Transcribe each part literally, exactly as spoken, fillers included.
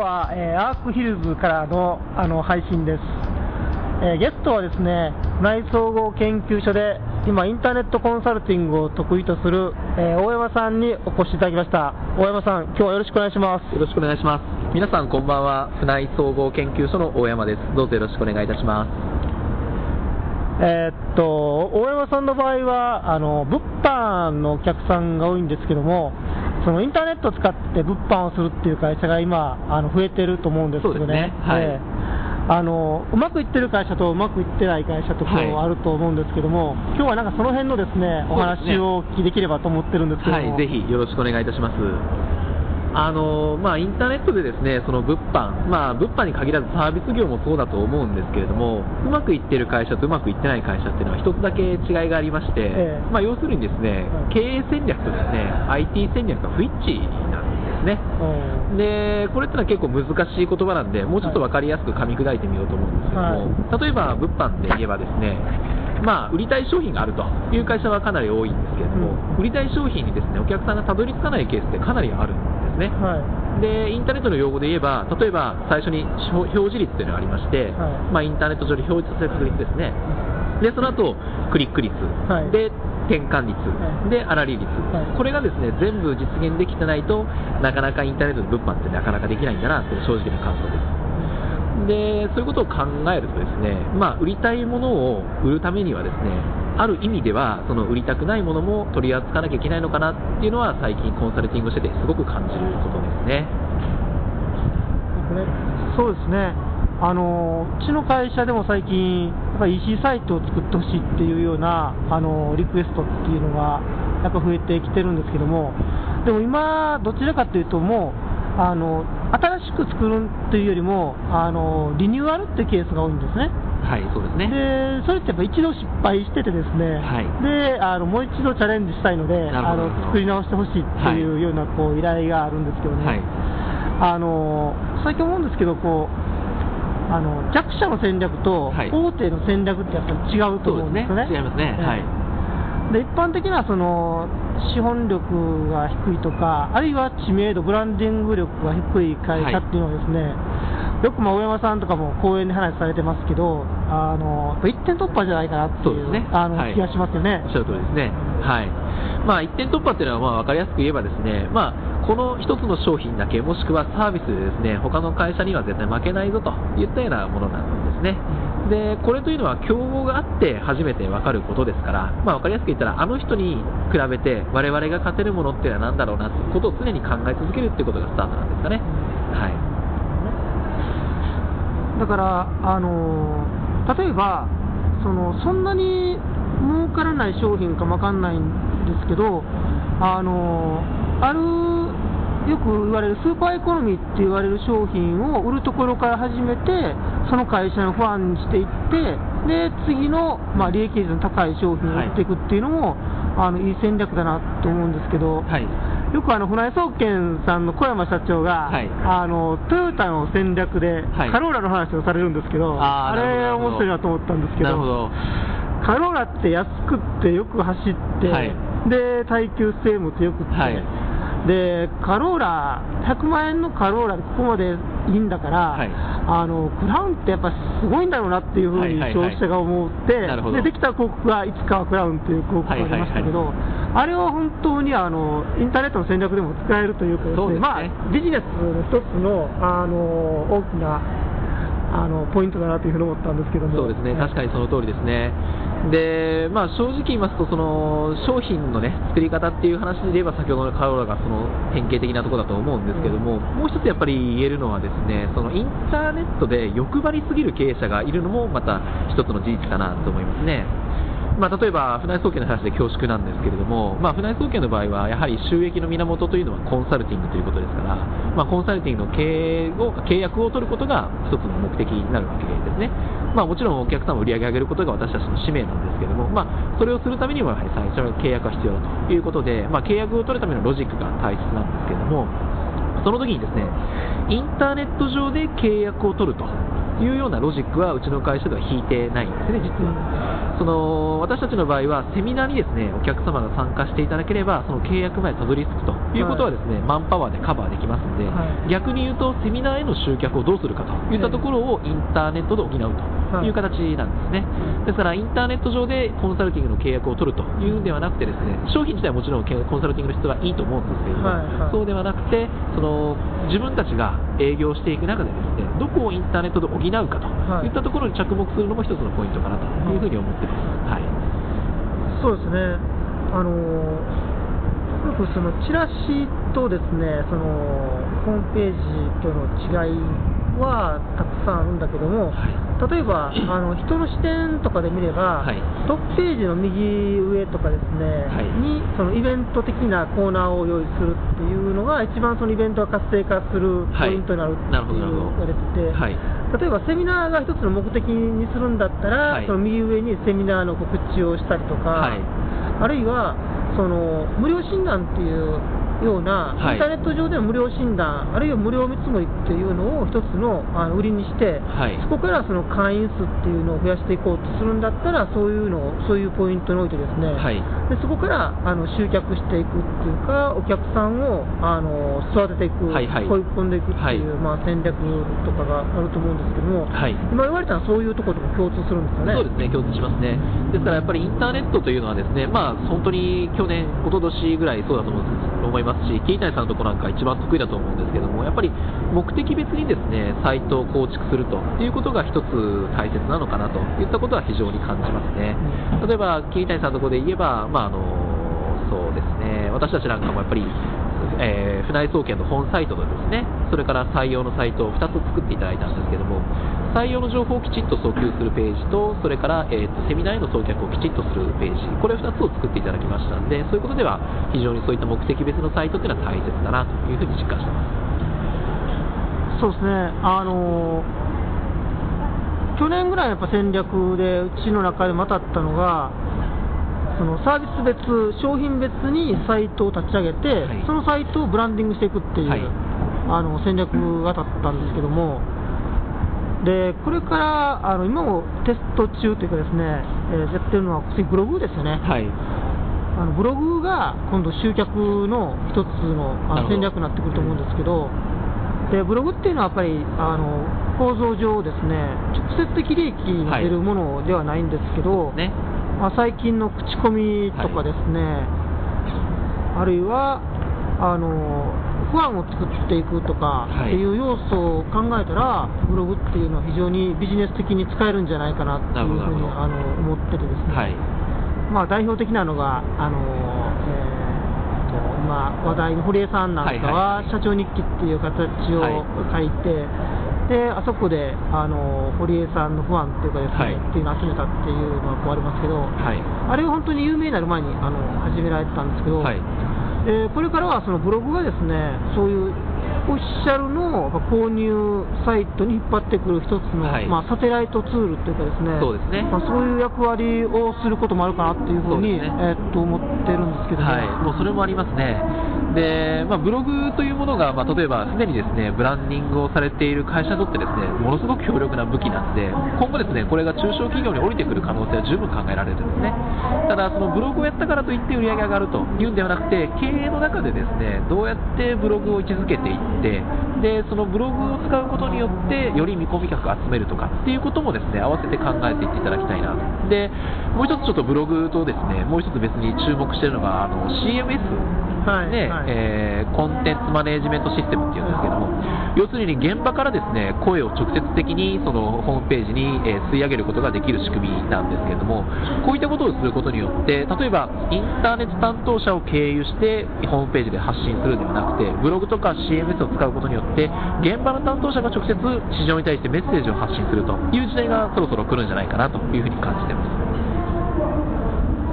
は、えー、アークヒルズからの、あの配信です。えー、ゲストはですね、船井総合研究所で今インターネットコンサルティングを得意とする、えー、大山さんにお越しいただきました。大山さん、今日はよろしくお願いします。 よろしくお願いします。皆さんこんばんは。船井総合研究所の大山です。どうぞよろしくお願いいたします。 えー、っと大山さんの場合はあの物販のお客さんが多いんですけども、そのインターネットを使って物販をするっていう会社が今あの増えてると思うんですけどね。 そうですね、はい。 えー、あのうまくいってる会社とうまくいってない会社とこうあると思うんですけども、はい、今日はなんかその辺のですねお話をお聞きできればと思ってるんですけども、 はい、ぜひよろしくお願いいたします。あのまあ、インターネットでですね、その物販、まあ、物販に限らずサービス業もそうだと思うんですけれども、うまくいってる会社とうまくいってない会社っていうのは一つだけ違いがありまして、ええまあ、要するにですね、経営戦略とですね アイティー 戦略が不一致なんですね。でこれってのは結構難しい言葉なんで、もうちょっと分かりやすく噛み砕いてみようと思うんですけども、はい、例えば物販で言えばですね、まあ、売りたい商品があるという会社はかなり多いんですけれども、うん、売りたい商品にですねお客さんがたどり着かないケースってかなりあるんですね。はい、でインターネットの用語で言えば、例えば最初に表示率というのがありまして、はいまあ、インターネット上で表示させる確率ですね。でその後クリック率、はい、で転換率、はい、で粗利率、はい、これがですね全部実現できてないとなかなかインターネットの物販ってなかなかできないんだなという正直な感想です。でそういうことを考えるとですね、まあ、売りたいものを売るためにはですね、ある意味ではその売りたくないものも取り扱わなきゃいけないのかなっていうのは最近コンサルティングしててすごく感じることですね。 そうですね、あのうちの会社でも最近やっぱり イーシー サイトを作ってほしいっていうようなあのリクエストっていうのがやっぱ増えてきてるんですけども、でも今どちらかというともうあの新しく作るというよりもあのリニューアルっていうケースが多いんですね。 はい、そうですね。 でそれってやっぱ一度失敗しててですね、はい、であのもう一度チャレンジしたいのであの作り直してほしいっていうようなこう依頼があるんですけどね、はい、あの最近思うんですけどこうあの弱者の戦略と大手の戦略ってやっぱり違うと思うんですよね。 はい、そうですね、違いますね、はい、 で一般的なその資本力が低いとか、あるいは知名度、ブランディング力が低い会社っていうのはですね、はい、よくまあ大山さんとかも講演で話されてますけど、あの一点突破じゃないかなっていう、ね、あの、はい、気がしますよね。 おっしゃる通りですね。はい。まあ、一点突破っていうのはまあ分かりやすく言えばですね、まあ、この一つの商品だけもしくはサービスでですね他の会社には絶対負けないぞといったようなものなんですね。でこれというのは競合があって初めて分かることですから、まあ、分かりやすく言ったらあの人に比べて我々が勝てるものっていうのは何だろうなということを常に考え続けるっていうことがスタートなんですかね。はい、 だからあの例えばそのそんなに儲からない商品かも分かんないんですけど、あのあるよく言われるスーパーエコノミーって言われる商品を売るところから始めてその会社のファンにしていってで次の、まあ、利益率の高い商品を売っていくっていうのも、はい、あのいい戦略だなと思うんですけど、はい、よくあの船井総研さんの小山社長が、はい、あのトヨタの戦略で、はい、カローラの話をされるんですけど、あ, あれ面白いなと思ったんですけ ど, どカローラって安くってよく走って、はい、で耐久性も強くって、はい、でカローラひゃくまんえんのカローラでここまでいいんだから、はい、あのクラウンってやっぱすごいんだろうなっていうふうに消費者が思って、はいはいはい、で, できた広告がいつかはクラウンという広告がありましたけど、はいはいはい、あれは本当にあのインターネットの戦略でも使えるということで、ですね、まあ、ビジネスの一つの、あの大きなあのポイントだなというふうに思ったんですけども。 そうですね、確かにその通りですね。で、まあ、正直言いますとその商品の、ね、作り方っていう話で言えば先ほどのカローラがその典型的なところだと思うんですけども、うん、もう一つやっぱり言えるのはですね、そのインターネットで欲張りすぎる経営者がいるのもまた一つの事実かなと思いますね。まあ、例えば船井総研の話で恐縮なんですけれども、まあ、船井総研の場合はやはり収益の源というのはコンサルティングということですから、まあ、コンサルティングの経営を契約を取ることが一つの目的になるわけですね。まあ、もちろんお客さんを売り上げ上げることが私たちの使命なんですけれども、まあ、それをするためにはやはり最初の契約が必要だということで、まあ、契約を取るためのロジックが大切なんですけれども、その時にですねインターネット上で契約を取るというようなロジックはうちの会社では引いてないんですね、実は。その私たちの場合はセミナーにですねお客様が参加していただければその契約までたどり着くということはですね、はい、マンパワーでカバーできますので、はい、逆に言うとセミナーへの集客をどうするかといったところをインターネットで補うという形なんですね。ですからインターネット上でコンサルティングの契約を取るというんではなくてですね、商品自体はもちろんコンサルティングの質はいいと思うんですけれども、はいはい、そうではなくてその自分たちが営業していく中でですねどこをインターネットで補うかといったところに着目するのも一つのポイントかなというふうに思っています。はい、 そうですね。あのよくそのチラシとですねそのホームページとの違いはたくさんあるんだけども、はい、例えばあの人の視点とかで見れば、はい、トップページの右上とかですね、はい、にそのイベント的なコーナーを用意するっていうのが一番そのイベントが活性化するポイントになるっていう言われてて、はい、例えばセミナーが一つの目的にするんだったら、はい、その右上にセミナーの告知をしたりとか、はい、あるいはその無料診断っていうような、はい、インターネット上での無料診断あるいは無料見積もりっていうのを一つの、あの売りにして、はい、そこからその会員数っていうのを増やしていこうとするんだったらそういうのをそういうポイントにおいてですね、はい、でそこからあの集客していくっていうかお客さんをあの育てていく、はいはい、追い込んでいくっていう、はいまあ、戦略とかがあると思うんですけども、はい、今言われたのはそういうところとも共通するんですよね。 そうですね、共通しますね。ですからやっぱりインターネットというのはですね、まあ、本当に去年、一昨年ぐらいそうだと思うんです思いますし、桐谷さんのところなんか一番得意だと思うんですけども、やっぱり目的別にですねサイトを構築するということが一つ大切なのかなといったことは非常に感じますね。例えば桐谷さんのところで言えば、まあ、あのそうですね、私たちなんかもやっぱりえー、船井総研の本サイトとですね、それから採用のサイトをふたつ作っていただいたんですけども、採用の情報をきちっと訴求するページと、それから、えー、とセミナーへの送客をきちっとするページ、これふたつを作っていただきましたので、そういうことでは非常にそういった目的別のサイトというのは大切だなというふうに実感しています。 そうですね、あのー、去年ぐらいやっぱ戦略でうちの中でまたったのが、そのサービス別、商品別にサイトを立ち上げて、はい、そのサイトをブランディングしていくっていう、はい、あの戦略が立ったんですけども、でこれからあの今もテスト中というかですね、えー、やってるのはブログですよね、はい、あのブログが今度集客の一つの、あの戦略になってくると思うんですけど、でブログっていうのはやっぱりあの構造上ですね直接的利益が出るものではないんですけど、はいねまあ、最近の口コミとかですね、はい、あるいはあの不安を作っていくとかっていう要素を考えたら、はい、ブログっていうのは非常にビジネス的に使えるんじゃないかなっていうふうにあの思っててですね、はいまあ、代表的なのがあの、えー、と今話題の堀江さんなんかは社長日記っていう形を書いて、はいであそこであの堀江さんの不安っていうかですね、はい、っていうのを集めたっていうのがこうありますけど、はい、あれは本当に有名になる前にあの始められてたんですけど、はい、でこれからはそのブログがですねそういうオフィシャルの購入サイトに引っ張ってくる一つの、はいまあ、サテライトツールというかですね、そうですね、まあ、そういう役割をすることもあるかなっていうふうに、ねえー、っと思ってるんですけど、ねはい、もうそれもありますね。でまあ、ブログというものが、まあ、例えばすでにですねブランディングをされている会社にとってですねものすごく強力な武器なんで、今後ですねこれが中小企業に降りてくる可能性は十分考えられるんですね。ただそのブログをやったからといって売り上げが上がるというんではなくて、経営の中でですねどうやってブログを位置づけていってでそのブログを使うことによってより見込み客を集めるとかっていうこともですね合わせて考えていっていただきたいなと。でもう一つちょっとブログとですねもう一つ別に注目しているのがあの シーエムエス、はいねはいえー、コンテンツマネージメントシステムっていうんですけども、要するに現場からですね声を直接的にそのホームページに、えー、吸い上げることができる仕組みなんですけれども、こういったことをすることによって例えばインターネット担当者を経由してホームページで発信するのではなくて、ブログとか シーエムエス を使うことによって現場の担当者が直接市場に対してメッセージを発信するという時代がそろそろ来るんじゃないかなというふうに感じています。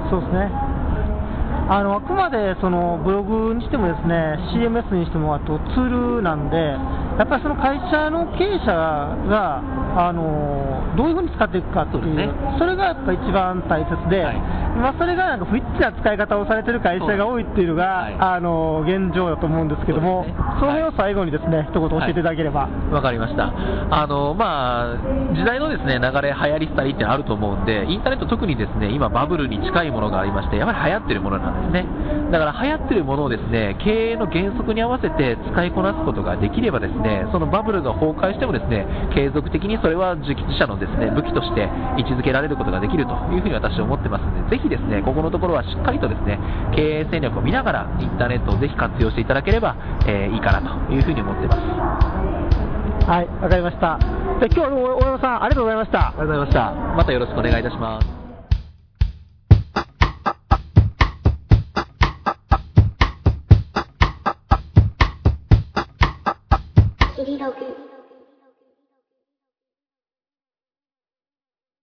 そうですね、あのあくまでそのブログにしてもですね シーエムエス にしてもあとツールなんで、やっぱりその会社の経営者があのどういうふうに使っていくかっていう、 そ, ね、それがやっぱり一番大切で、はい、 まあ、それがなんか不一致な使い方をされてる会社が多いっていうのが、 はい、 あの現状だと思うんですけども、 そ,、ね、その辺を最後にですね、はい、一言教えていただければ。 わ、はい、かりました。あの、まあ、時代のですね、流れ、流行り廃りってあると思うんで、インターネット特にですね、今バブルに近いものがありまして、やはり流行ってるものなんですね。だから流行ってるものをですね、経営の原則に合わせて使いこなすことができればですね、そのバブルが崩壊してもですね、継続的にそれは自社のですね、武器として位置づけられることができるというふうに私は思ってますので、ぜひですね、ここのところはしっかりとですね、経営戦略を見ながらインターネットをぜひ活用していただければ、えー、いいかなというふうに思っています。 はい、わかりました。で、今日は大山さんありがとうございました。 ありがとうございました。またよろしくお願いいたします。